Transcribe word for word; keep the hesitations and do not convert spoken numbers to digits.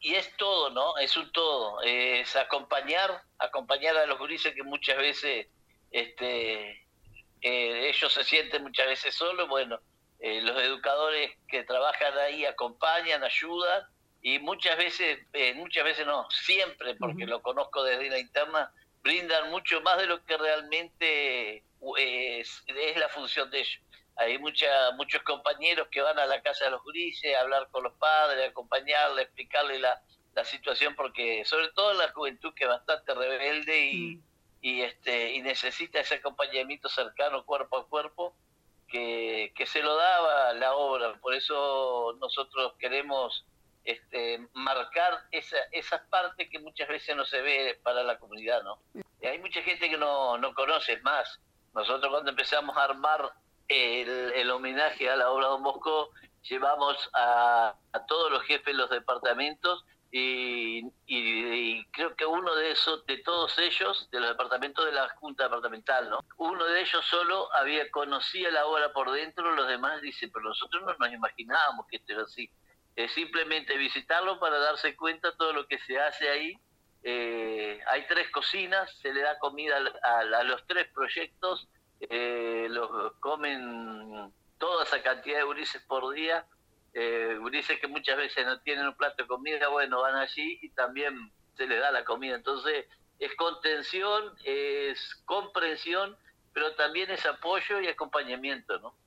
y es todo, ¿no? Es un todo. Es acompañar, acompañar a los gurises que muchas veces este, eh, ellos se sienten muchas veces solos. Bueno, eh, los educadores que trabajan ahí acompañan, ayudan, y muchas veces, eh, muchas veces no, siempre, porque Ujú. lo conozco desde la interna, brindan mucho más de lo que realmente eh, es, es la función de ellos. Hay mucha, muchos compañeros que van a la casa de los gurises a hablar con los padres, acompañarle, explicarle la, la situación, porque sobre todo la juventud, que es bastante rebelde y, Mm. y, este, y necesita ese acompañamiento cercano, cuerpo a cuerpo, que, que se lo daba la obra. Por eso nosotros queremos este, marcar esa, esas partes que muchas veces no se ve para la comunidad, ¿no? Y hay mucha gente que no, no conoce más. Nosotros cuando empezamos a armar el, el homenaje a la obra de Don Bosco, llevamos a, a todos los jefes de los departamentos, y, y, y creo que uno de esos, de todos ellos, de los departamentos de la Junta Departamental, ¿no? Uno de ellos solo había conocía la obra por dentro, los demás dicen, pero nosotros no nos imaginábamos que esto era así. Es simplemente visitarlo para darse cuenta de todo lo que se hace ahí. Eh, hay tres cocinas, se le da comida a, a, a los tres proyectos, eh, los comen toda esa cantidad de gurises por día, eh, gurises que muchas veces no tienen un plato de comida, bueno, van allí y también se les da la comida. Entonces es contención, es comprensión, pero también es apoyo y acompañamiento, ¿no?